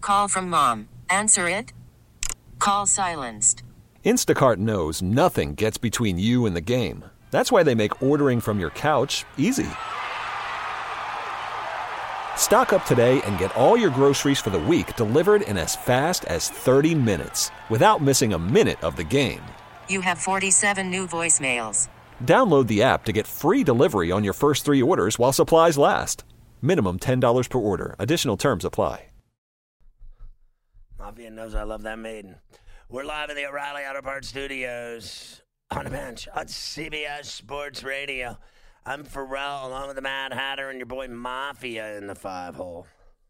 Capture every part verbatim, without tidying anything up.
Call from mom. Answer it. Call silenced. Instacart knows nothing gets between you and the game. That's why they make ordering from your couch easy. Stock up today and get all your groceries for the week delivered in as fast as thirty minutes without missing a minute of the game. You have forty-seven new voicemails. Download the app to get free delivery on your first three orders while supplies last. Minimum ten dollars per order. Additional terms apply. Mafia knows I love that maiden. We're live in the O'Reilly Auto Parts Studios on the bench on C B S Sports Radio. I'm Pharrell along with the Mad Hatter and your boy Mafia in the five hole.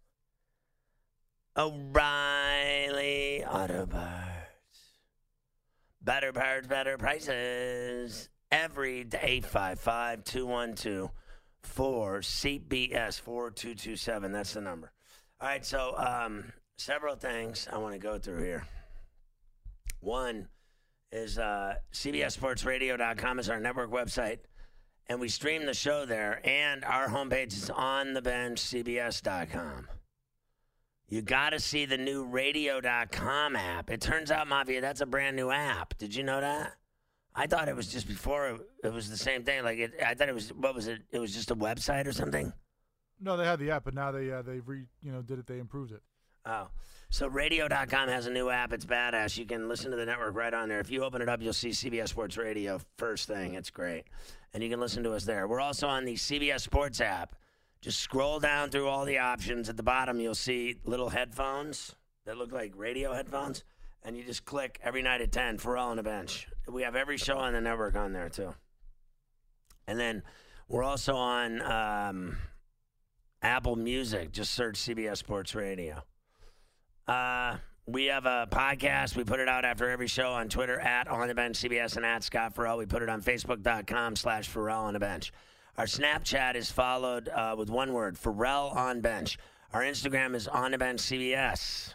O'Reilly Auto Parts. Better parts, better prices. Every day. eight five five, two one two, four C B S four two two seven. That's the number. All right, so um, several things I want to go through here. One is uh, C B S Sports Radio dot com is our network website. And we stream the show there, and our homepage is on the bench, C B S dot com. You got to see the new radio dot com app. It turns out, Mafia, that's a brand new app. Did you know that? I thought it was just before it, it was the same thing. Like it, I thought it was, what was it? It was just a website or something? No, they had the app, but now they uh, they re, you know did it. They improved it. Oh, so radio dot com has a new app. It's badass. You can listen to the network right on there. If you open it up, you'll see C B S Sports Radio first thing. It's great. And you can listen to us there. We're also on the C B S Sports app. Just scroll down through all the options. At the bottom, you'll see little headphones that look like radio headphones. And you just click every night at ten, Pharrell on the bench. We have every show on the network on there, too. And then we're also on um, Apple Music. Just search C B S Sports Radio. Uh, we have a podcast. We put it out after every show on Twitter, at On The Bench C B S and at Scott Pharrell. We put it on Facebook.com slash Pharrell on the bench. Our Snapchat is followed uh, with one word, Pharrell on bench. Our Instagram is On The Bench C B S.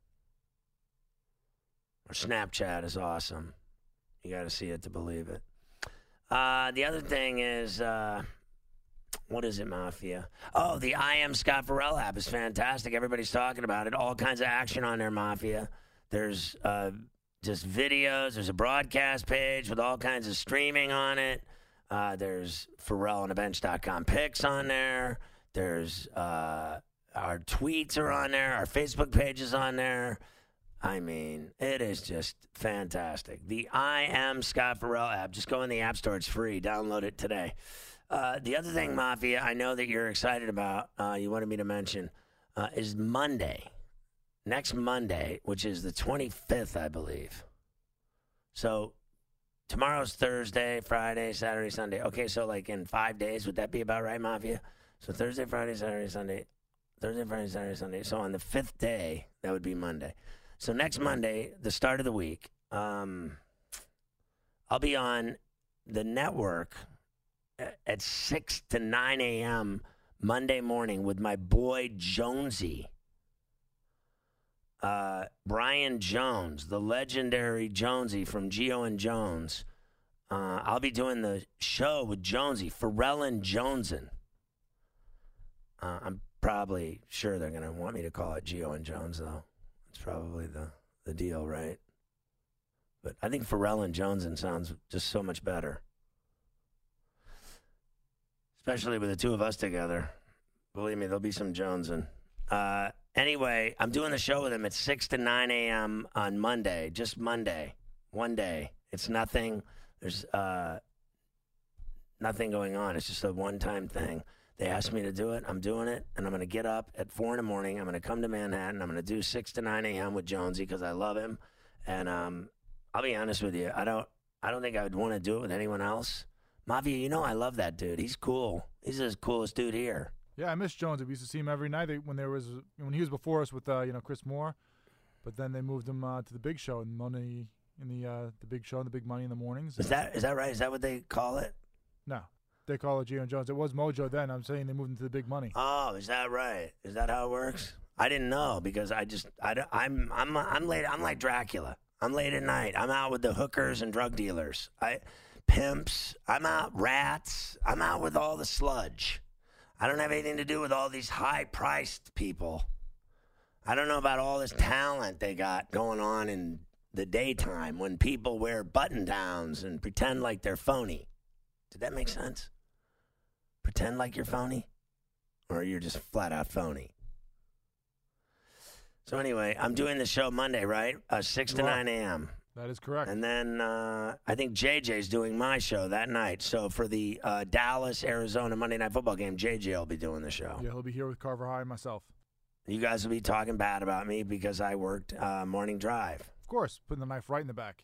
Our Snapchat is awesome. You got to see it to believe it. Uh, the other thing is... Uh, What is it, Mafia? Oh, the I Am Scott Pharrell app is fantastic. Everybody's talking about it. All kinds of action on there, Mafia. There's uh, just videos. There's a broadcast page with all kinds of streaming on it. Uh, there's Pharrell on the bench dot com pics on there. There's uh, our tweets are on there. Our Facebook page is on there. I mean, it is just fantastic. The I Am Scott Pharrell app. Just go in the App Store. It's free. Download it today. Uh, the other thing, Mafia, I know that you're excited about, uh, you wanted me to mention, uh, is Monday. Next Monday, which is the twenty-fifth, I believe. So tomorrow's Thursday, Friday, Saturday, Sunday. Okay, so like in five days, would that be about right, Mafia? So Thursday, Friday, Saturday, Sunday. Thursday, Friday, Saturday, Sunday. So on the fifth day, that would be Monday. So next Monday, the start of the week, um, I'll be on the network at six to nine a.m. Monday morning with my boy Jonesy. Uh, Brian Jones, the legendary Jonesy from Geo and Jones. Uh, I'll be doing the show with Jonesy, Pharrell and Jonesin. Uh, I'm probably sure they're going to want me to call it Geo and Jones, though. It's probably the, the deal, right? But I think Pharrell and Jonesin sounds just so much better. Especially with the two of us together. Believe me, there'll be some Jonesin. Uh, anyway, I'm doing the show with him at six to nine a.m. on Monday. Just Monday. One day. It's nothing. There's uh, nothing going on. It's just a one-time thing. They asked me to do it. I'm doing it. And I'm going to get up at four in the morning. I'm going to come to Manhattan. I'm going to do six to nine a.m. with Jonesy because I love him. And um, I'll be honest with you. I don't, I don't think I would want to do it with anyone else. Mafia, you know I love that dude. He's cool. He's the coolest dude here. Yeah, I miss Jones. We used to see him every night when there was when he was before us with uh, you know Chris Moore, but then they moved him uh, to the Big Show and money in the uh, the Big Show and the Big Money in the mornings. Is that is that right? Is that what they call it? No, they call it Geo and Jones. It was Mojo then. I'm saying they moved into the Big Money. Oh, is that right? Is that how it works? I didn't know because I just I don't, I'm I'm I'm late. I'm like Dracula. I'm late at night. I'm out with the hookers and drug dealers. I. Pimps. I'm out rats. I'm out with all the sludge. I don't have anything to do with all these high-priced people. I don't know about all this talent they got going on in the daytime when people wear button-downs and pretend like they're phony. Did that make sense? Pretend like you're phony? Or you're just flat-out phony? So anyway, I'm doing the show Monday, right? Uh, six to nine a.m. That is correct. And then uh, I think J J's doing my show that night. So for the uh, Dallas, Arizona Monday Night Football game, J J will be doing the show. Yeah, he'll be here with Carver High and myself. You guys will be talking bad about me because I worked uh, morning drive. Of course, putting the knife right in the back.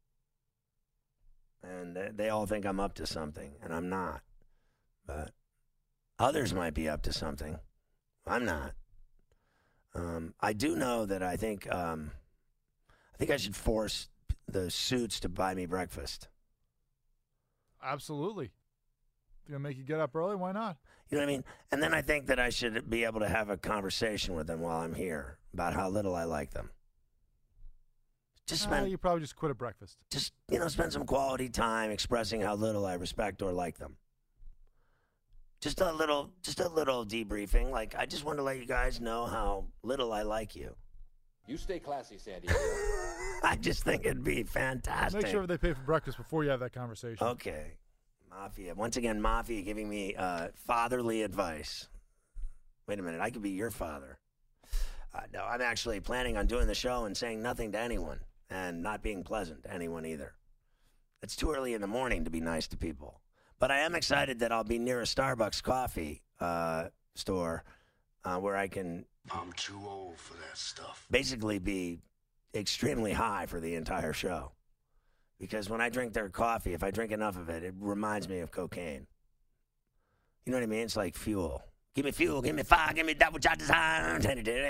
And they, they all think I'm up to something, and I'm not. But others might be up to something. I'm not. Um, I do know that I think um, I think I should force the suits to buy me breakfast. Absolutely. Gonna make you get up early? Why not? You know what I mean? And then I think that I should be able to have a conversation with them while I'm here about how little I like them. Just spend, uh, you probably just quit at breakfast. Just, you know, spend some quality time expressing how little I respect or like them. Just a little, just a little debriefing. Like, I just want to let you guys know how little I like you. You stay classy, San Diego. I just think it'd be fantastic. Make sure they pay for breakfast before you have that conversation. Okay. Mafia. Once again, Mafia giving me uh, fatherly advice. Wait a minute. I could be your father. Uh, no, I'm actually planning on doing the show and saying nothing to anyone and not being pleasant to anyone either. It's too early in the morning to be nice to people. But I am excited that I'll be near a Starbucks coffee uh, store uh, where I can... I'm too old for that stuff. Basically be extremely high for the entire show. Because when I drink their coffee, if I drink enough of it, it reminds me of cocaine. You know what I mean? It's like fuel. Give me fuel, give me fire, give me that which I desire.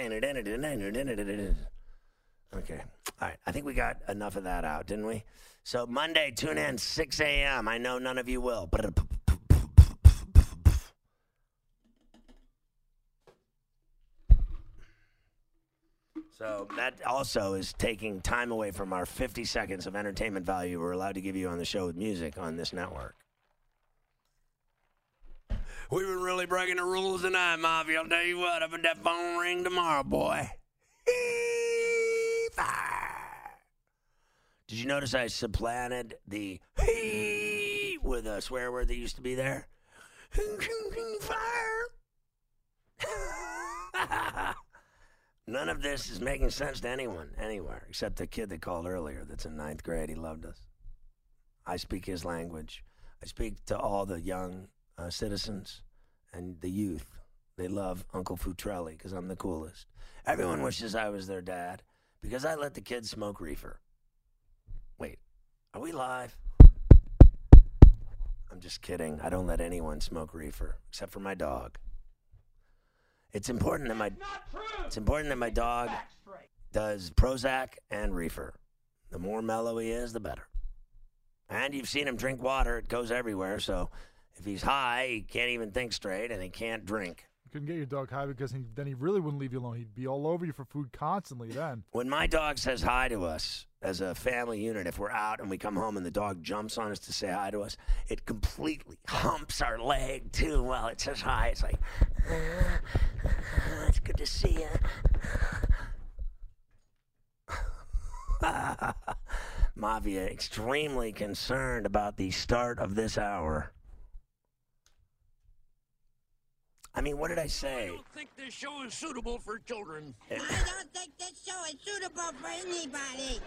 Okay. All right. I think we got enough of that out, didn't we? So Monday, tune in, six a.m. I know none of you will. So that also is taking time away from our fifty seconds of entertainment value we're allowed to give you on the show with music on this network. We've been really breaking the rules tonight, Mafia. I'll tell you what, up at that phone ring tomorrow, boy. Did you notice I supplanted the with a swear word that used to be there? Fire! None of this is making sense to anyone, anywhere, except the kid that called earlier that's in ninth grade. He loved us. I speak his language. I speak to all the young uh, citizens and the youth. They love Uncle Futrelli because I'm the coolest. Everyone wishes I was their dad because I let the kids smoke reefer. Wait, are we live? I'm just kidding. I don't let anyone smoke reefer except for my dog. It's important that my it's important that my dog does Prozac and reefer. The more mellow he is, the better. And you've seen him drink water. It goes everywhere. So if he's high, he can't even think straight and he can't drink. You couldn't get your dog high because he, then he really wouldn't leave you alone. He'd be all over you for food constantly then. When my dog says hi to us as a family unit, if we're out and we come home and the dog jumps on us to say hi to us, it completely humps our leg too while it says hi. It's like, uh, it's good to see you. Mafia, extremely concerned about the start of this hour. I mean, what did I say? I don't think this show is suitable for children. I don't think this show is suitable for anybody.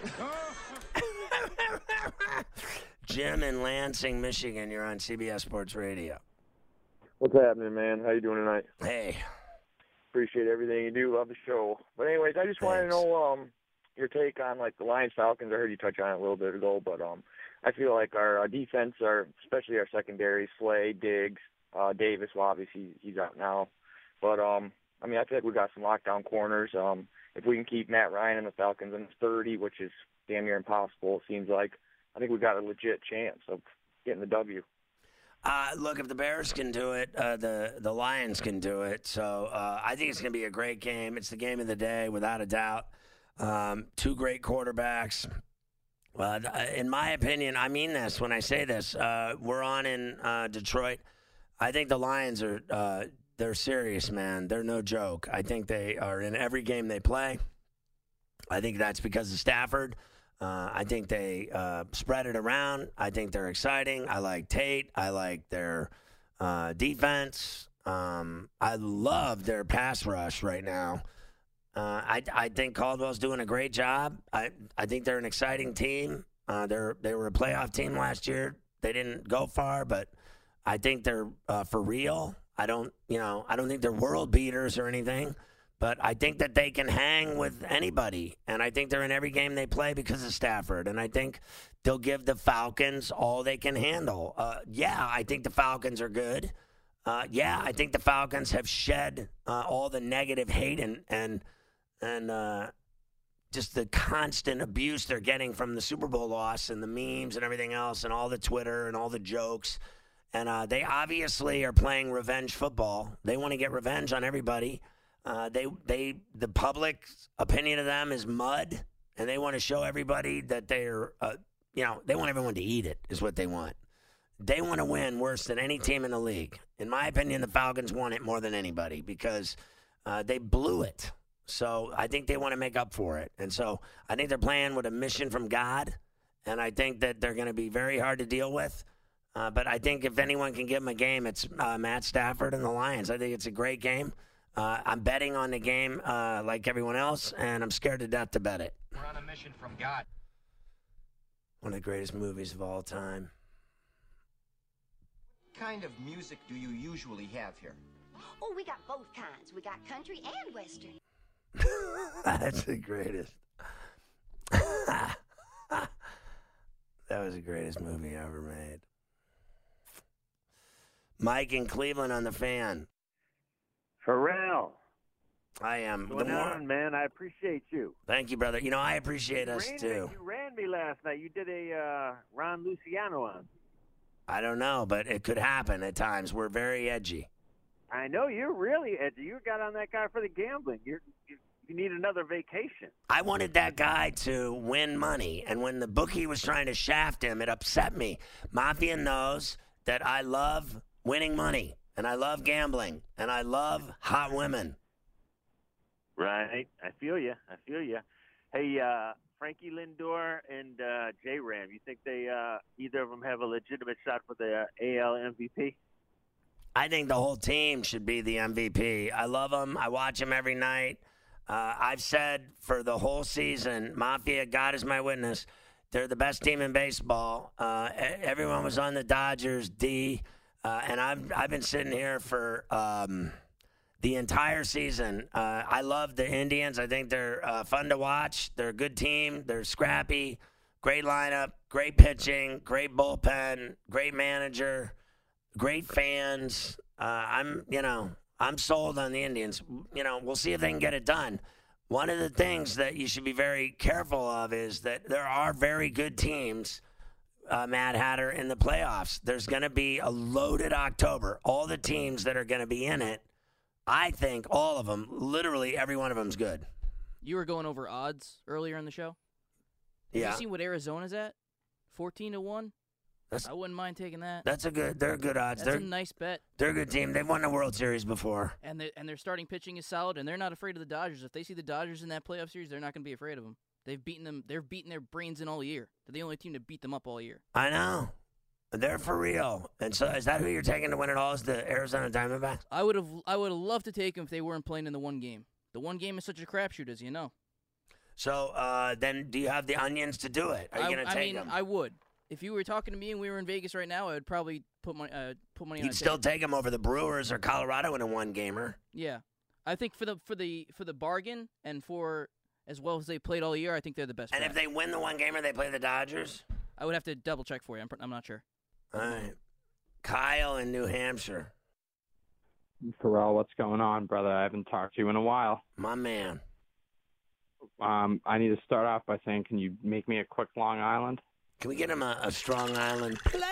Jim in Lansing, Michigan, you're on C B S Sports Radio. What's happening, man? How you doing tonight? Hey. Appreciate everything you do. Love the show. But anyways, I just wanted to know um, your take on like the Lions Falcons. I heard you touch on it a little bit ago, but um, I feel like our, our defense, our especially our secondary, Slay, Diggs, Uh, Davis, well, obviously he's out now, but um, I mean, I feel like we got some lockdown corners. Um, if we can keep Matt Ryan and the Falcons in thirty, which is damn near impossible, it seems like, I think we got a legit chance of getting the W. Uh, look, if the Bears can do it, uh, the the Lions can do it. So uh, I think it's going to be a great game. It's the game of the day, without a doubt. Um, two great quarterbacks. Well, in my opinion, I mean this when I say this. Uh, we're on in uh, Detroit. I think the Lions are uh, they're serious, man. They're no joke. I think they are in every game they play. I think that's because of Stafford. Uh, I think they uh, spread it around. I think they're exciting. I like Tate. I like their uh, defense. Um, I love their pass rush right now. Uh, I, I think Caldwell's doing a great job. I, I think they're an exciting team. Uh, they're they were a playoff team last year. They didn't go far, but I think they're uh, for real. I don't, you know, I don't think they're world beaters or anything, but I think that they can hang with anybody, and I think they're in every game they play because of Stafford, and I think they'll give the Falcons all they can handle. Uh, yeah, I think the Falcons are good. Uh, yeah, I think the Falcons have shed uh, all the negative hate and and and uh, just the constant abuse they're getting from the Super Bowl loss and the memes and everything else and all the Twitter and all the jokes. And uh, they obviously are playing revenge football. They want to get revenge on everybody. Uh, they they the public's opinion of them is mud, and they want to show everybody that they're uh, you know they want everyone to eat it is what they want. They want to win worse than any team in the league. In my opinion, the Falcons won it more than anybody because uh, they blew it. So I think they want to make up for it. And so I think they're playing with a mission from God, and I think that they're going to be very hard to deal with. Uh, but I think if anyone can give them a game, it's uh, Matt Stafford and the Lions. I think it's a great game. Uh, I'm betting on the game uh, like everyone else, and I'm scared to death to bet it. We're on a mission from God. One of the greatest movies of all time. What kind of music do you usually have here? Oh, we got both kinds. We got country and western. That's the greatest. That was the greatest movie ever made. Mike in Cleveland on the Fan. Pharrell. I am. What's going on, man? I appreciate you. Thank you, brother. You know, I appreciate you us, ran too. Me, you ran me last night. You did a uh, Ron Luciano on. I don't know, but it could happen at times. We're very edgy. I know. You're really edgy. You got on that guy for the gambling. You're, you you need another vacation. I wanted that guy to win money, and when the bookie was trying to shaft him, it upset me. Mafia knows that I love winning money, and I love gambling, and I love hot women. Right. I feel you. I feel you. Hey, uh, Frankie Lindor and uh, J-Ram, you think they uh, either of them have a legitimate shot for the uh, A L M V P? I think the whole team should be the M V P. I love them. I watch them every night. Uh, I've said for the whole season, Mafia, God is my witness, they're the best team in baseball. Uh, everyone was on the Dodgers, D, uh, and I've, I've been sitting here for um, the entire season. Uh, I love the Indians. I think they're uh, fun to watch. They're a good team. They're scrappy, great lineup, great pitching, great bullpen, great manager, great fans. Uh, I'm, you know, I'm sold on the Indians. You know, we'll see if they can get it done. One of the things that you should be very careful of is that there are very good teams, uh, Mad Hatter, in the playoffs. There's going to be a loaded October. All the teams that are going to be in it, I think all of them, literally every one of them is good. You were going over odds earlier in the show? Yeah. Have you seen what Arizona's at? fourteen to one? That's, I wouldn't mind taking that. That's a good. They're good odds. That's they're a nice bet. They're a good team. They've won the World Series before. And they, and their starting pitching is solid, and they're not afraid of the Dodgers. If they see the Dodgers in that playoff series, they're not going to be afraid of them. They've beaten them. They're beating their brains in all year. They're the only team to beat them up all year. I know. They're for real. And so, is that who you're taking to win it all? Is the Arizona Diamondbacks? I would have. I would have loved to take them if they weren't playing in the one game. The one game is such a crapshoot, as you know. So uh, then, do you have the onions to do it? Are you going to take I mean, them? I would. If you were talking to me and we were in Vegas right now, I would probably put money. Uh, put money. You'd on still take them over the Brewers or Colorado in a one gamer. Yeah, I think for the for the for the bargain and for as well as they played all year, I think they're the best. And track. if they win the one gamer, they play the Dodgers. I would have to double check for you. I'm, I'm not sure. All right, Kyle in New Hampshire. Pharrell, what's going on, brother? I haven't talked to you in a while. My man. Um, I need to start off by saying, can you make me a quick Long Island? Can we get him a, a Strong Island player?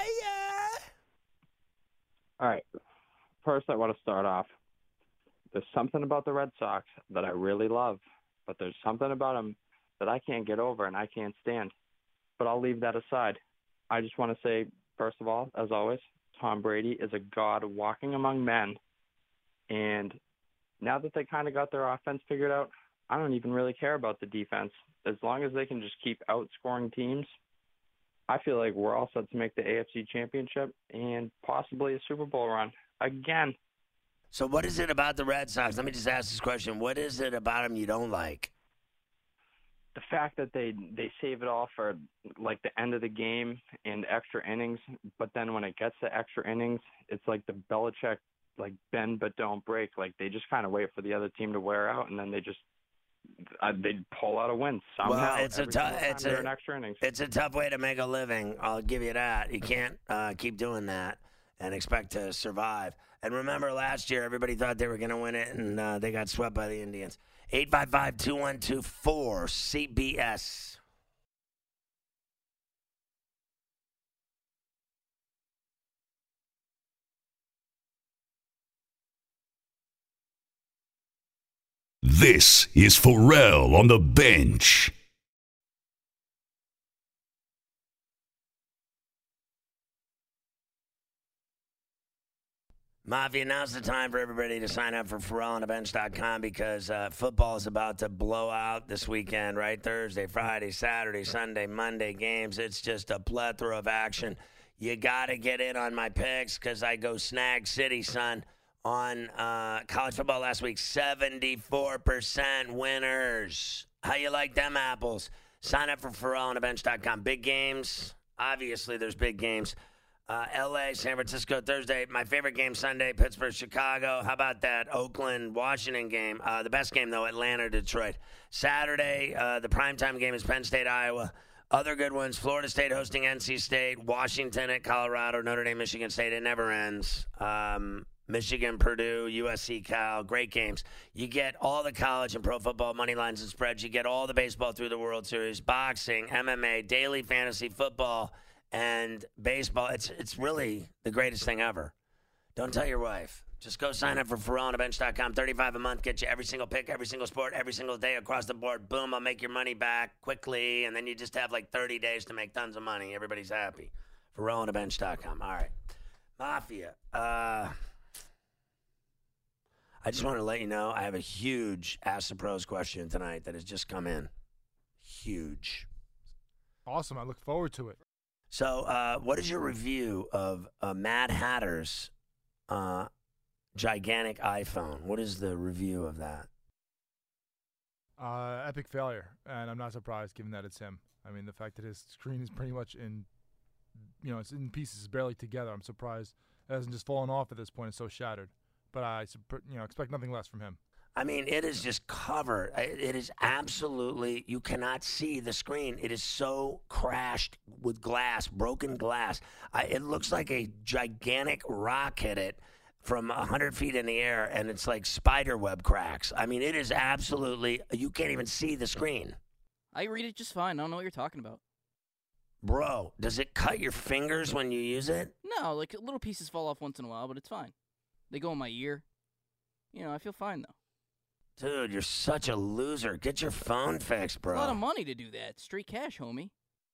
All right. First, I want to start off. There's something about the Red Sox that I really love, but there's something about them that I can't get over and I can't stand. But I'll leave that aside. I just want to say, first of all, as always, Tom Brady is a god walking among men, And now that they kind of got their offense figured out, I don't even really care about the defense. As long as they can just keep outscoring teams, I feel like we're all set to make the A F C Championship and possibly a Super Bowl run again. So what is it about the Red Sox? Let me just ask this question. What is it about them you don't like? The fact that they they save it all for like the end of the game and extra innings, but then when it gets to extra innings, it's like the Belichick like bend but don't break. Like they just kind of wait for the other team to wear out, and then they just uh, they pull out a win somehow. Well, it's a tough it's a, an extra innings. It's a tough way to make a living. I'll give you that. You can't uh, keep doing that and expect to survive. And remember, last year everybody thought they were going to win it, and uh, they got swept by the Indians. eight five five, two one two, four C B S. This is Pharrell on the Bench. Mafia, now's the time for everybody to sign up for Pharrell on the bench dot com because uh, football is about to blow out this weekend, right? Thursday, Friday, Saturday, Sunday, Monday games. It's just a plethora of action. You got to get in on my picks because I go Snag City, son, on uh, college football last week. seventy-four percent winners. How you like them apples? Sign up for Pharrell on the bench dot com. Big games. Obviously, there's big games. Uh, L A, San Francisco, Thursday. My favorite game, Sunday, Pittsburgh, Chicago. How about that Oakland, Washington game? Uh, the best game, though, Atlanta, Detroit. Saturday, uh, the primetime game is Penn State, Iowa. Other good ones, Florida State hosting N C State, Washington at Colorado, Notre Dame, Michigan State. It never ends. Um, Michigan, Purdue, U S C, Cal. Great games. You get all the college and pro football money lines and spreads. You get all the baseball through the World Series, boxing, M M A, daily fantasy football, and baseball. It's it's really the greatest thing ever. Don't tell your wife. Just go sign up for Pharrell on the bench dot com. thirty-five dollars a month, get you every single pick, every single sport, every single day across the board. Boom, I'll make your money back quickly, and then you just have like thirty days to make tons of money. Everybody's happy. Pharrell on the bench dot com. All right. Mafia. Uh, I just want to let you know I have a huge Ask the Pros question tonight that has just come in. Huge. Awesome. I look forward to it. So, uh, what is your review of uh, Mad Hatter's uh, gigantic iPhone? What is the review of that? Uh, epic failure, and I'm not surprised given that it's him. I mean, the fact that his screen is pretty much in, you know, it's in pieces, barely together. I'm surprised it hasn't just fallen off at this point. It's so shattered. But I, you know, expect nothing less from him. I mean, it is just covered. It is absolutely, you cannot see the screen. It is so crashed with glass, broken glass. I, it looks like a gigantic rock hit it from one hundred feet in the air, and it's like spider web cracks. I mean, it is absolutely, you can't even see the screen. I read it just fine. I don't know what you're talking about. Bro, does it cut your fingers when you use it? No, like little pieces fall off once in a while, but it's fine. They go in my ear. You know, I feel fine, though. Dude, you're such a loser. Get your phone fixed, bro. It's a lot of money to do that. Straight cash, homie.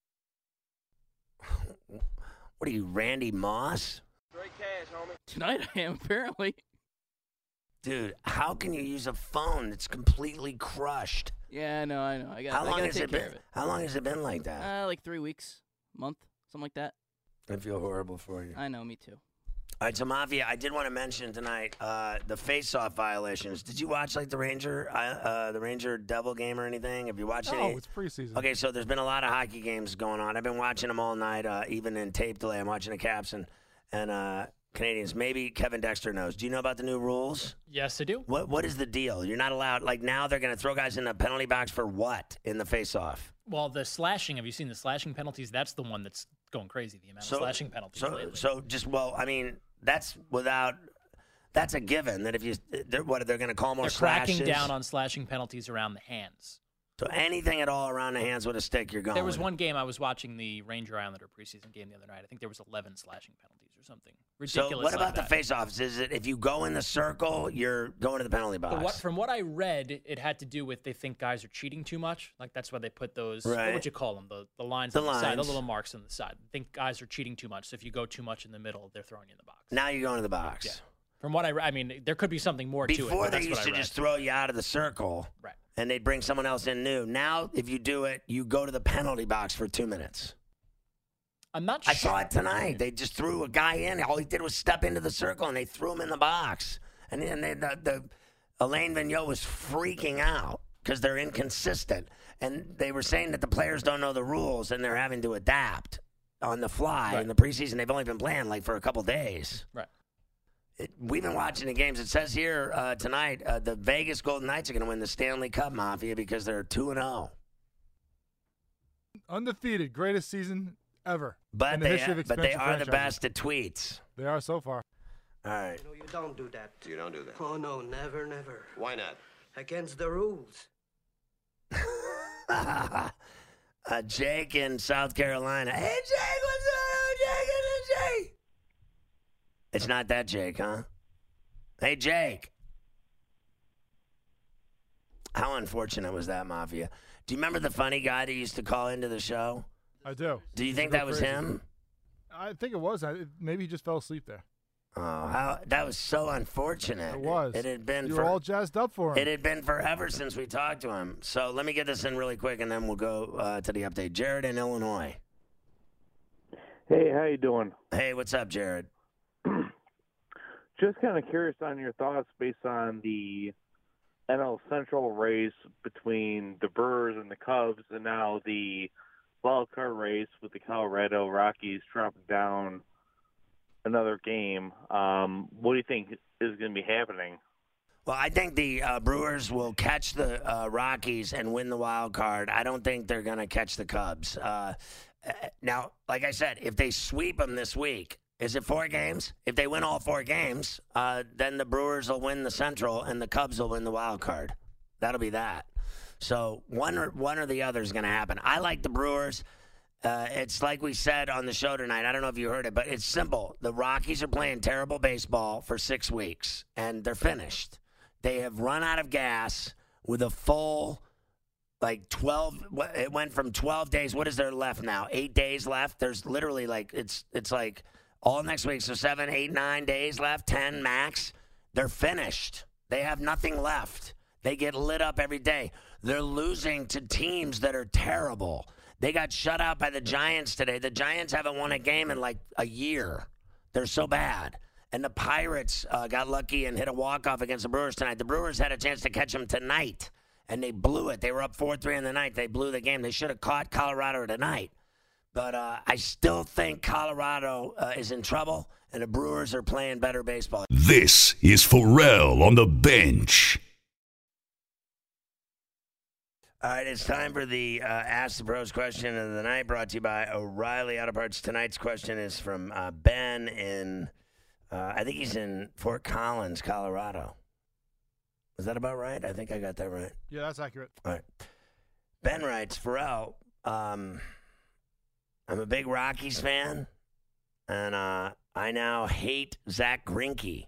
What are you, Randy Moss? Straight cash, homie. Tonight I am, apparently. Dude, how can you use a phone that's completely crushed? Yeah, I know, I know. I got. How long I gotta has take it care been? of it. How long has it been like that? Uh, like three weeks, month, something like that. I feel horrible for you. I know, me too. All right, so Mafia, I did want to mention tonight uh, the face-off violations. Did you watch like the Ranger, uh, the Ranger Devil game or anything? Have you watched no, any? No, it's preseason. Okay, so there's been a lot of hockey games going on. I've been watching them all night, uh, even in tape delay. I'm watching the Caps and and uh, Canadians. Maybe Kevin Dexter knows. Do you know about the new rules? Yes, I do. What What is the deal? You're not allowed. Like now, they're going to throw guys in the penalty box for what in the face-off? Well, the slashing. Have you seen the slashing penalties? That's the one that's going crazy. The amount so, of slashing penalties so, lately. So just well, I mean. That's without. That's a given. That if you, they're, what they're going to call more They're slashes. cracking down on slashing penalties around the hands. So anything at all around the hands with a stick, you're going. There was one game I was watching the Ranger Islander preseason game the other night. I think there was eleven slashing penalties or something ridiculous. So what like about that. the face-offs? Is it if you go in the circle, you're going to the penalty box? What, from what I read, it had to do with they think guys are cheating too much. Like that's why they put those. Right. What would you call them? The the lines the on the lines. side, the little marks on the side. They think guys are cheating too much. So if you go too much in the middle, they're throwing you in the box. Now you're going to the box. Yeah. From what I, re- I mean, there could be something more to it. Before but they that's used what I to read. just throw you out of the circle, right? And they'd bring someone else in new. Now, if you do it, you go to the penalty box for two minutes. I'm not I sure. saw it tonight. They just threw a guy in. All he did was step into the circle, and they threw him in the box. And then they, the, the Alain Vigneault was freaking out because they're inconsistent. And they were saying that the players don't know the rules, and they're having to adapt on the fly. Right. In the preseason, they've only been playing like for a couple days. Right. It, we've been watching the games. It says here uh, tonight uh, the Vegas Golden Knights are going to win the Stanley Cup, Mafia, because they're two and oh. Undefeated, greatest season ever. But in the they, history of but they expansion are the franchises. best at tweets. They are so far. All right. No, you don't do that. You don't do that. Oh, no, never, never. Why not? Against the rules. uh, Jake in South Carolina. Hey, Jake, what's going on, Jake? It's Jake. It's not that Jake, huh? Hey, Jake. How unfortunate was that, Mafia? Do you remember the funny guy that used to call into the show? I do. Do you Used think to go that was crazy. him? I think it was. I, maybe he just fell asleep there. Oh, how, that was so unfortunate. It was. It had been You for, were all jazzed up for him. It had been forever since we talked to him. So let me get this in really quick, and then we'll go uh, to the update. Jared in Illinois. Hey, how you doing? Hey, what's up, Jared? Just kind of curious on your thoughts based on the N L Central race between the Brewers and the Cubs, and now the wild card race with the Colorado Rockies dropping down another game. Um, what do you think is going to be happening? Well, I think the uh, Brewers will catch the uh, Rockies and win the wild card. I don't think they're going to catch the Cubs. Uh, now, like I said, if they sweep them this week, is it four games? If they win all four games, uh, then the Brewers will win the Central and the Cubs will win the wild card. That'll be that. So one or one or the other is going to happen. I like the Brewers. Uh, it's like we said on the show tonight. I don't know if you heard it, but it's simple. The Rockies are playing terrible baseball for six weeks, and they're finished. They have run out of gas with a full, like, twelve. It went from twelve days. What is there left now? Eight days left? There's literally, like, it's it's like all next week. So seven, eight, nine days left, ten max. They're finished. They have nothing left. They get lit up every day. They're losing to teams that are terrible. They got shut out by the Giants today. The Giants haven't won a game in like a year. They're so bad. And the Pirates uh, got lucky and hit a walk-off against the Brewers tonight. The Brewers had a chance to catch them tonight, and they blew it. They were up four three in the ninth. They blew the game. They should have caught Colorado tonight. But uh, I still think Colorado uh, is in trouble, and the Brewers are playing better baseball. This is Pharrell on the bench. All right, it's time for the uh, Ask the Pros question of the night, brought to you by O'Reilly Auto Parts. Tonight's question is from uh, Ben in, uh, I think he's in Fort Collins, Colorado. Is that about right? I think I got that right. Yeah, that's accurate. All right. Ben writes, Pharrell, um, I'm a big Rockies fan, and uh, I now hate Zach Greinke.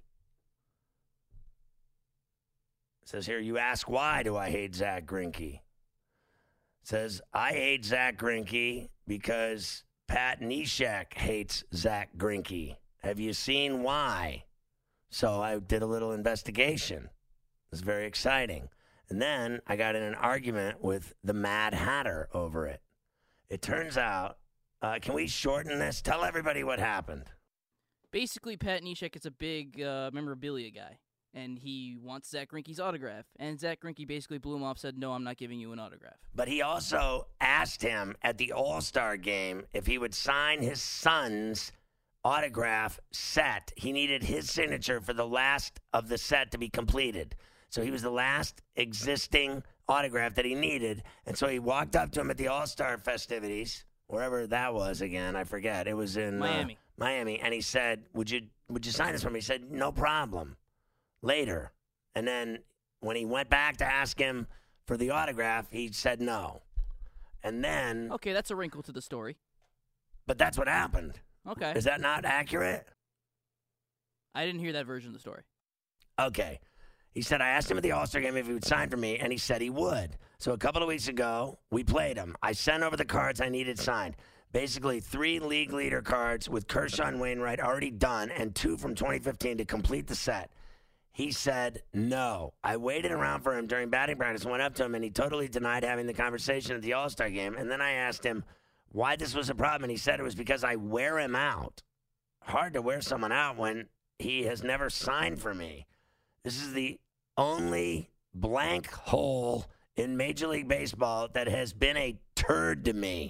It says here, you ask why do I hate Zach Greinke? Says, I hate Zach Greinke because Pat Neshek hates Zach Greinke. Have you seen why? So I did a little investigation. It was very exciting. And then I got in an argument with the Mad Hatter over it. It turns out, uh, can we shorten this? Tell everybody what happened. Basically, Pat Neshek is a big uh, memorabilia guy, and he wants Zach Greinke's autograph. And Zach Greinke basically blew him off, said, no, I'm not giving you an autograph. But he also asked him at the All-Star game if he would sign his son's autograph set. He needed his signature for the last of the set to be completed. So he was the last existing autograph that he needed. And so he walked up to him at the All-Star festivities, wherever that was again, I forget. It was in Miami. Uh, Miami. And he said, would you would you sign this for me? He said, no problem. Later. And then when he went back to ask him for the autograph, he said no. And then... Okay, that's a wrinkle to the story. But that's what happened. Okay. Is that not accurate? I didn't hear that version of the story. Okay. He said, I asked him at the All-Star game if he would sign for me, and he said he would. So a couple of weeks ago, we played him. I sent over the cards I needed signed. basically three league leader cards with Kershaw and Wainwright already done and two from twenty fifteen to complete the set. He said no. I waited around for him during batting practice, went up to him, and he totally denied having the conversation at the All-Star game. And then I asked him why this was a problem, and he said it was because I wear him out. Hard to wear someone out when he has never signed for me. This is the only blank hole in Major League Baseball that has been a turd to me.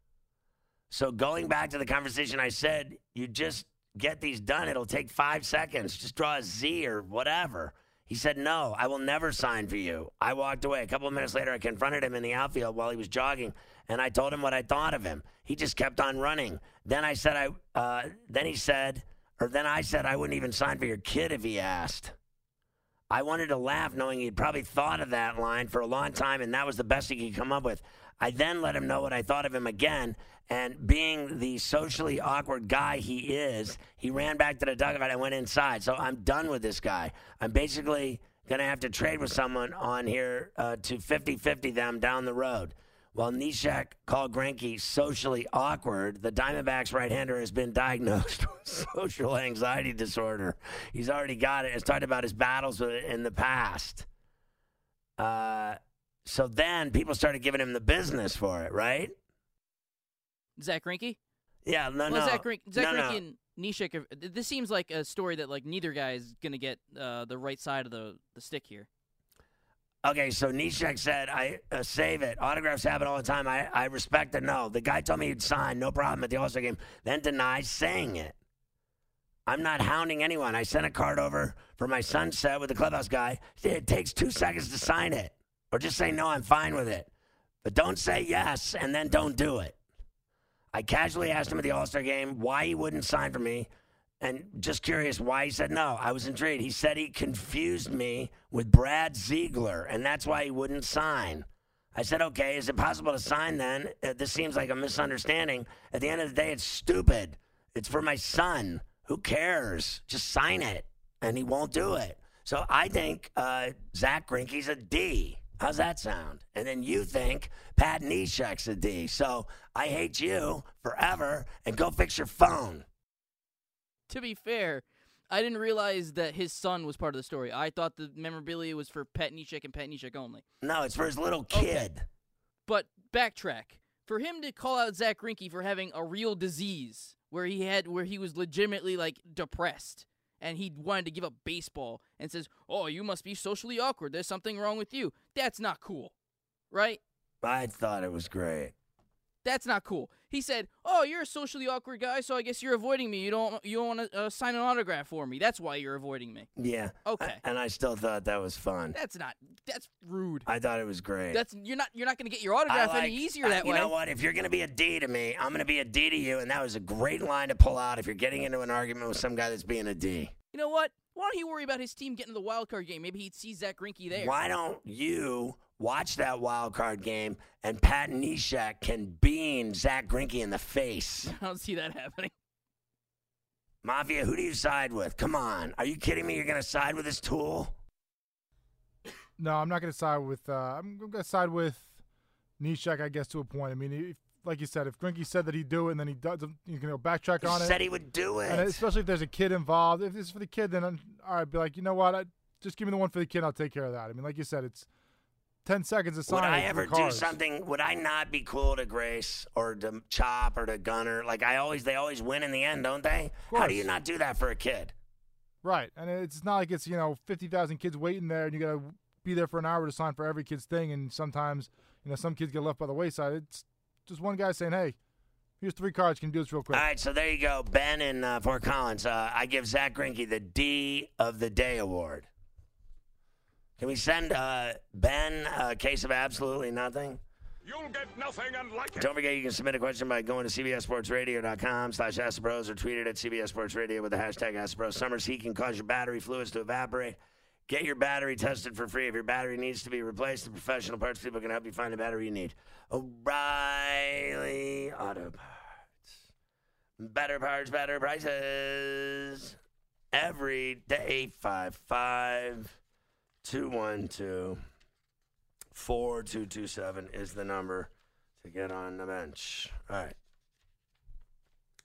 So going back to the conversation, I said, you just get these done. It'll take five seconds. Just draw a Z or whatever. He said, no, I will never sign for you. I walked away. A couple of minutes later, I confronted him in the outfield while he was jogging, and I told him what I thought of him. He just kept on running. Then I said, I. Uh, then he said, or then I said, I wouldn't even sign for your kid if he asked. I wanted to laugh, knowing he'd probably thought of that line for a long time, and that was the best he could come up with. I then let him know what I thought of him again, and being the socially awkward guy he is, he ran back to the dugout and went inside. So I'm done with this guy. I'm basically going to have to trade with someone on here uh, to fifty-fifty them down the road. While Neshek called Greinke socially awkward, the Diamondbacks right-hander has been diagnosed with social anxiety disorder. He's already got it. It's talked about his battles with it in the past. Uh, so then people started giving him the business for it, right? Zach Greinke? Yeah, no, well, no. Zach, Greinke, Zach no, Greinke no. and Neshek, are- this seems like a story that like neither guy is going to get uh, the right side of the, the stick here. Okay, so Neshek said, I uh, save it. Autographs happen all the time. I, I respect it. No. The guy told me he'd sign, no problem, at the All-Star game, then denies saying it. I'm not hounding anyone. I sent a card over for my sunset with the clubhouse guy. It takes two seconds to sign it. Or just say, no, I'm fine with it. But don't say yes and then don't do it. I casually asked him at the All-Star game why he wouldn't sign for me. And just curious why he said no. I was intrigued. He said he confused me with Brad Ziegler, and that's why he wouldn't sign. I said, okay, is it possible to sign then? Uh, this seems like a misunderstanding. At the end of the day, it's stupid. It's for my son. Who cares? Just sign it. And he won't do it. So I think uh, Zach Greinke's a D. How's that sound? And then you think Pat Neshek's a D. So I hate you forever, and go fix your phone. To be fair, I didn't realize that his son was part of the story. I thought the memorabilia was for Pat Neshek and Pat Neshek only. No, it's for his little kid. Okay. But backtrack. For him to call out Zach Greinke for having a real disease where he had where he was legitimately like depressed and he wanted to give up baseball and says, "Oh, you must be socially awkward. There's something wrong with you." That's not cool. Right? I thought it was great. That's not cool. He said, "Oh, you're a socially awkward guy, so I guess you're avoiding me. You don't you don't want to uh, sign an autograph for me. That's why you're avoiding me." Yeah. Okay. I, and I still thought that was fun. That's not. That's rude. I thought it was great. That's you're not you're not going to get your autograph I like, any easier uh, that you way. know what? If you're going to be a D to me, I'm going to be a D to you, and that was a great line to pull out if you're getting into an argument with some guy that's being a D. You know what? Why don't you worry about his team getting to the wild card game? Maybe he'd see Zach Greinke there. Why don't you watch that wild card game and Pat Neshek can bean Zach Greinke in the face? I don't see that happening. Mafia, who do you side with? Come on. Are you kidding me? You're going to side with this tool? No, I'm not going to side with. Uh, I'm going to side with Neshek, I guess, to a point. I mean, if, like you said, if Greinke said that he'd do it and then he doesn't, you can backtrack He on it. said he would do it. And especially if there's a kid involved. If it's for the kid, then I'm, all right, be like, you know what? I, just give me the one for the kid. I'll take care of that. I mean, like you said, it's ten seconds to sign. Would I it for ever the do cards. something? Would I not be cool to Grace or to Chop or to Gunner? Like I always, they always win in the end, don't they? How do you not do that for a kid? Right, and it's not like it's, you know, fifty thousand kids waiting there, and you got to be there for an hour to sign for every kid's thing, and sometimes, you know, some kids get left by the wayside. It's just one guy saying, hey, here's three cards, can you do this real quick? All right, so there you go. Ben in uh, Fort Collins. Uh, I give Zach Greinke the D of the Day award. Can we send uh, Ben a case of absolutely nothing? You'll get nothing and like it. Don't forget you can submit a question by going to C B S Sports Radio dot com slash Ask the Bros or tweet it at C B S Sports Radio with the hashtag Ask the Bros. Summer's heat can cause your battery fluids to evaporate. Get your battery tested for free. If your battery needs to be replaced, the professional parts people can help you find the battery you need. O'Reilly Auto Parts. Better parts, better prices. Every day, eight five five, two one two, four two two seven is the number to get on the bench. All right.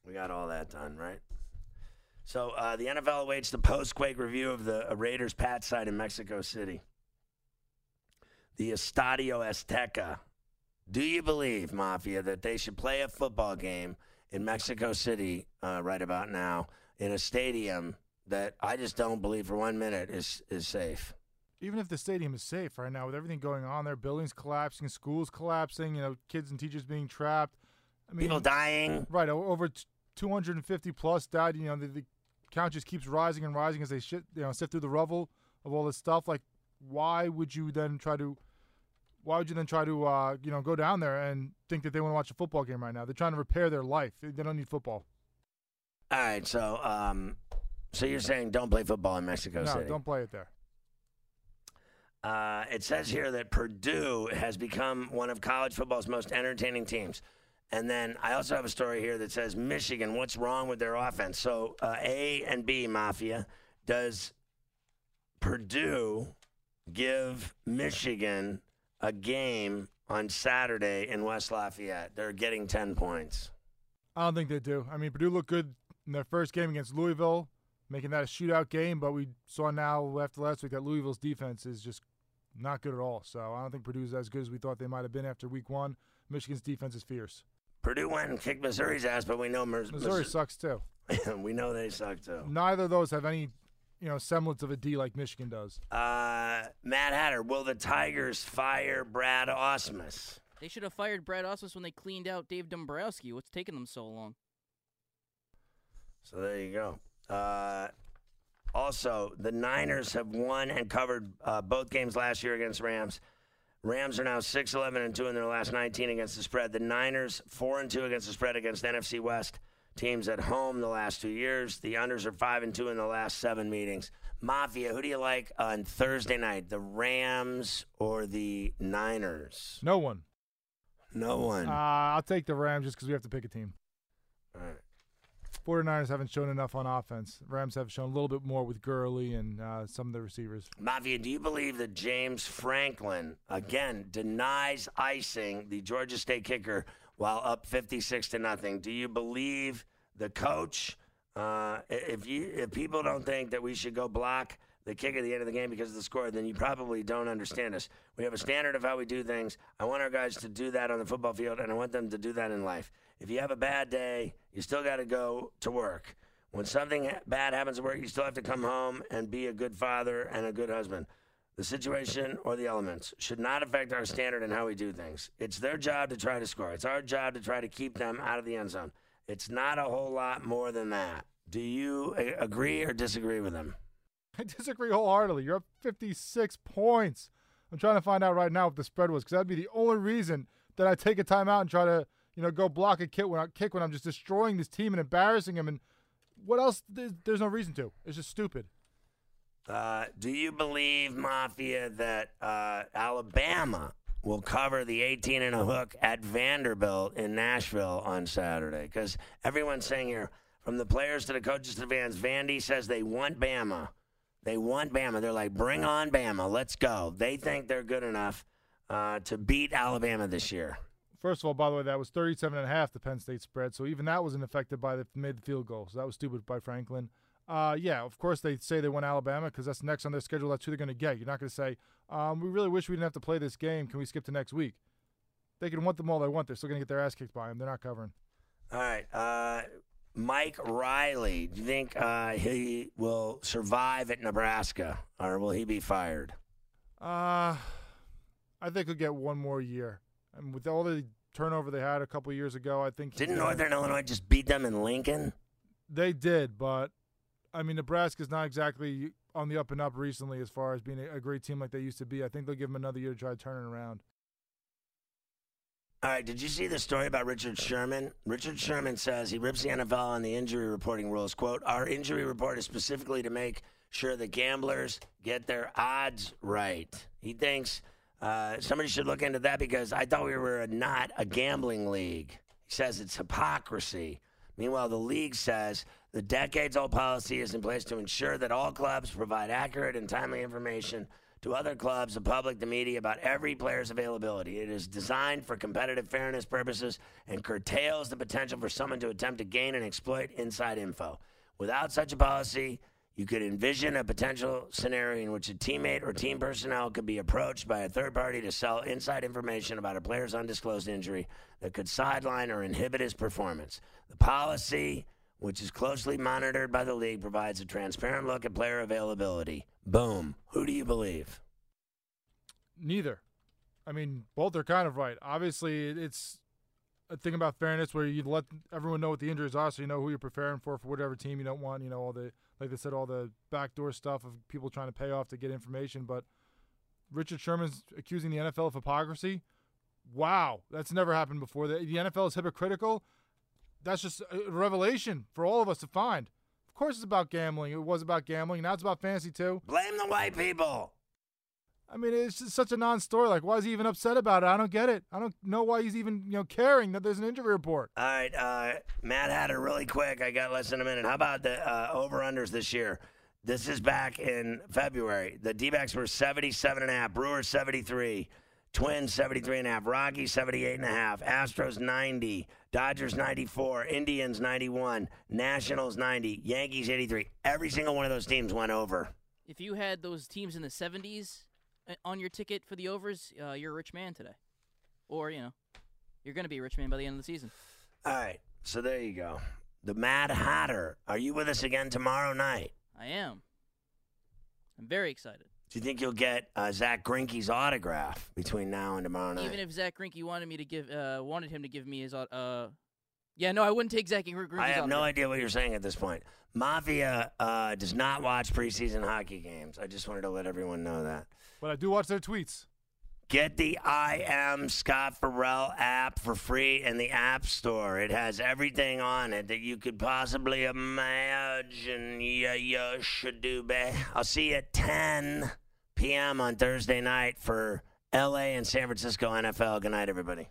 We got all that done, right? So uh, the N F L awaits the post-quake review of the uh, Raiders' Pat site in Mexico City. The Estadio Azteca. Do you believe, Mafia, that they should play a football game in Mexico City uh, right about now in a stadium that I just don't believe for one minute is is safe? Even if the stadium is safe right now, with everything going on there, buildings collapsing, schools collapsing, you know, kids and teachers being trapped. I mean, people dying. Right, over two hundred fifty plus died. You know, the, the count just keeps rising and rising as they shit, you know, sift through the rubble of all this stuff. Like, why would you then try to? Why would you then try to, uh, you know, go down there and think that they want to watch a football game right now? They're trying to repair their life. They, they don't need football. All right, so um, so you're saying don't play football in Mexico no, City? No, don't play it there. Uh, it says here that Purdue has become one of college football's most entertaining teams. And then I also have a story here that says Michigan, what's wrong with their offense? So uh, A and B, Mafia, does Purdue give Michigan a game on Saturday in West Lafayette? They're getting ten points. I don't think they do. I mean, Purdue looked good in their first game against Louisville, making that a shootout game, but we saw now after last week that Louisville's defense is just not good at all. So I don't think Purdue's as good as we thought they might have been after week one. Michigan's defense is fierce. Purdue went and kicked Missouri's ass, but we know Missouri, Missouri sucks too. We know they suck too. Neither of those have any, you know, semblance of a D like Michigan does. Uh, Matt Hatter, will the Tigers fire Brad Ausmus? They should have fired Brad Ausmus when they cleaned out Dave Dombrowski. What's taking them so long? So there you go. Uh, also, the Niners have won and covered uh, both games last year against Rams. Rams are now six eleven and two in their last nineteen against the spread. The Niners four and two against the spread against N F C West teams at home the last two years. The unders are five and two in the last seven meetings. Mafia, who do you like on Thursday night, the Rams or the Niners? No one. No one. Uh, I'll take the Rams just because we have to pick a team. All right. 49ers haven't shown enough on offense. Rams have shown a little bit more with Gurley and uh, some of the receivers. Mafia, do you believe that James Franklin, again, denies icing the Georgia State kicker while up fifty-six to nothing? Do you believe the coach? Uh, if you if people don't think that we should go block the kick at the end of the game because of the score, then you probably don't understand us. We have a standard of how we do things. I want our guys to do that on the football field, and I want them to do that in life. If you have a bad day, you still got to go to work. When something bad happens at work, you still have to come home and be a good father and a good husband. The situation or the elements should not affect our standard and how we do things. It's their job to try to score. It's our job to try to keep them out of the end zone. It's not a whole lot more than that. Do you agree or disagree with them? I disagree wholeheartedly. You're up fifty-six points. I'm trying to find out right now what the spread was because that'd be the only reason that I take a timeout and try to, you know, go block a kick when, I, kick when I'm just destroying this team and embarrassing them. And what else? There's, there's no reason to. It's just stupid. Uh, do you believe, Mafia, that uh, Alabama will cover the eighteen and a hook at Vanderbilt in Nashville on Saturday? Because everyone's saying here, from the players to the coaches to the fans, Vandy says they want Bama. They want Bama. They're like, bring on Bama. Let's go. They think they're good enough uh, to beat Alabama this year. First of all, by the way, that was thirty-seven and a half, the Penn State spread. So even that wasn't affected by the mid field goal. So that was stupid by Franklin. Uh, yeah, of course they say they want Alabama because that's next on their schedule. That's who they're going to get. You're not going to say, um, we really wish we didn't have to play this game. Can we skip to next week? They can want them all they want. They're still going to get their ass kicked by them. They're not covering. All right. Uh, Mike Riley, do you think uh, he will survive at Nebraska or will he be fired? Uh, I think he'll get one more year. And with all the turnover they had a couple of years ago, I think... Didn't Northern Illinois just beat them in Lincoln? They did, but, I mean, Nebraska's not exactly on the up and up recently as far as being a, a great team like they used to be. I think they'll give them another year to try to turn it around. All right, did you see the story about Richard Sherman? Richard Sherman says he rips the N F L on the injury reporting rules. Quote, our injury report is specifically to make sure the gamblers get their odds right. He thinks uh, somebody should look into that because I thought we were not a gambling league. He says it's hypocrisy. Meanwhile, the league says the decades-old policy is in place to ensure that all clubs provide accurate and timely information to other clubs, the public, the media about every player's availability. It is designed for competitive fairness purposes and curtails the potential for someone to attempt to gain and exploit inside info. Without such a policy, you could envision a potential scenario in which a teammate or team personnel could be approached by a third party to sell inside information about a player's undisclosed injury that could sideline or inhibit his performance. The policy, which is closely monitored by the league, provides a transparent look at player availability. Boom. Who do you believe? Neither. I mean, both are kind of right. Obviously, it's a thing about fairness where you let everyone know what the injuries are so you know who you're preparing for for whatever team you don't want, you know, all the, like they said, all the backdoor stuff of people trying to pay off to get information. But Richard Sherman's accusing the N F L of hypocrisy. Wow, that's never happened before. The, the N F L is hypocritical. That's just a revelation for all of us to find. Of course it's about gambling. It was about gambling. Now it's about fantasy too. Blame the white people. I mean, it's just such a non-story. Like, why is he even upset about it? I don't get it. I don't know why he's even, you know, caring that there's an injury report. All right, uh, Matt Hatter, really quick. I got less than a minute. How about the uh, over-unders this year? This is back in February. The D-backs were seventy-seven and a half. Brewers seventy-three. Twins seventy-three and a half. Rockies seventy-eight and a half. Astros ninety. Dodgers ninety-four. Indians ninety-one. Nationals ninety. Yankees eighty-three. Every single one of those teams went over. If you had those teams in the seventies on your ticket for the overs, uh, you're a rich man today. Or, you know, you're going to be a rich man by the end of the season. All right, so there you go. The Mad Hatter. Are you with us again tomorrow night? I am. I'm very excited. Do you think you'll get uh, Zach Greinke's autograph between now and tomorrow night? Even if Zach Greinke wanted me to give, uh, wanted him to give me his, uh, yeah, no, I wouldn't take Zach Greinke's autograph. I have no idea what you're saying at this point. Mafia uh, does not watch preseason hockey games. I just wanted to let everyone know that. But I do watch their tweets. Get the I Am Scott Farrell app for free in the App Store. It has everything on it that you could possibly imagine. Yeah, you should do, babe. I'll see you at ten p.m. on Thursday night for L A and San Francisco N F L. Good night, everybody.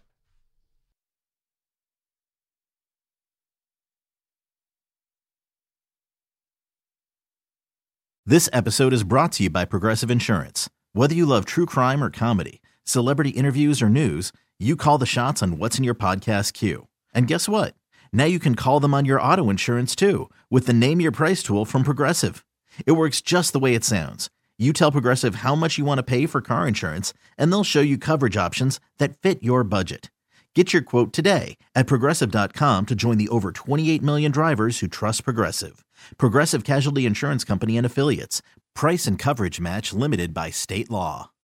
This episode is brought to you by Progressive Insurance. Whether you love true crime or comedy, celebrity interviews or news, you call the shots on what's in your podcast queue. And guess what? Now you can call them on your auto insurance too with the Name Your Price tool from Progressive. It works just the way it sounds. You tell Progressive how much you want to pay for car insurance, and they'll show you coverage options that fit your budget. Get your quote today at Progressive dot com to join the over twenty-eight million drivers who trust Progressive. Progressive Casualty Insurance Company and Affiliates. Price and coverage match limited by state law.